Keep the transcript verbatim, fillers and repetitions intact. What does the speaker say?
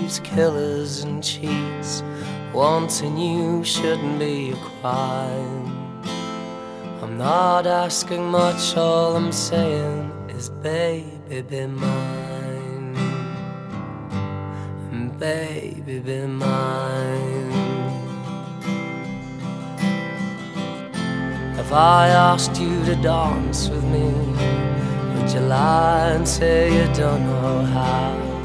thieves, killers and cheats. Wanting you shouldn't be a crime. I'm not asking much, all I'm saying is baby, be mine. Baby, be mine. If I asked you to dance with me, would you lie and say you don't know how?